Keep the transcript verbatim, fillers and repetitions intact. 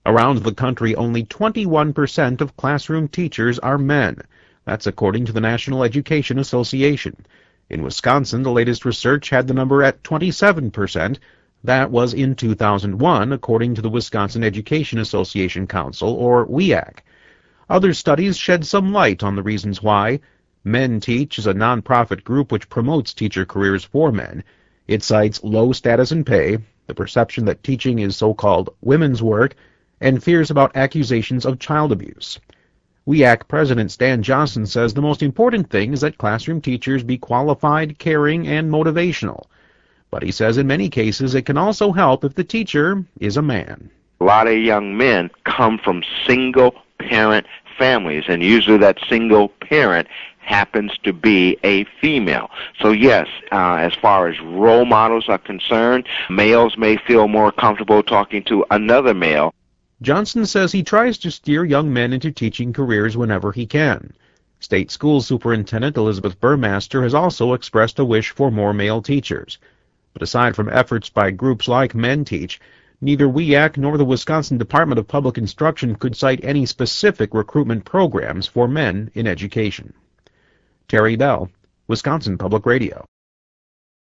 Around the country, only twenty-one percent of classroom teachers are men. That's according to the National Education Association. In Wisconsin, the latest research had the number at twenty-seven percent. That was in two thousand one, according to the Wisconsin Education Association Council, or W E A C. Other studies shed some light on the reasons why. Men Teach is a nonprofit group which promotes teacher careers for men. It cites low status and pay, the perception that teaching is so-called women's work, and fears about accusations of child abuse. W E A C President Stan Johnson says the most important thing is that classroom teachers be qualified, caring, and motivational. But he says in many cases it can also help if the teacher is a man. A lot of young men come from single-parent families, and usually that single parent happens to be a female. So yes, uh, as far as role models are concerned, males may feel more comfortable talking to another male. Johnson says he tries to steer young men into teaching careers whenever he can. State School Superintendent Elizabeth Burmaster has also expressed a wish for more male teachers. But aside from efforts by groups like Men Teach, neither W E A C nor the Wisconsin Department of Public Instruction could cite any specific recruitment programs for men in education. Terry Bell, Wisconsin Public Radio.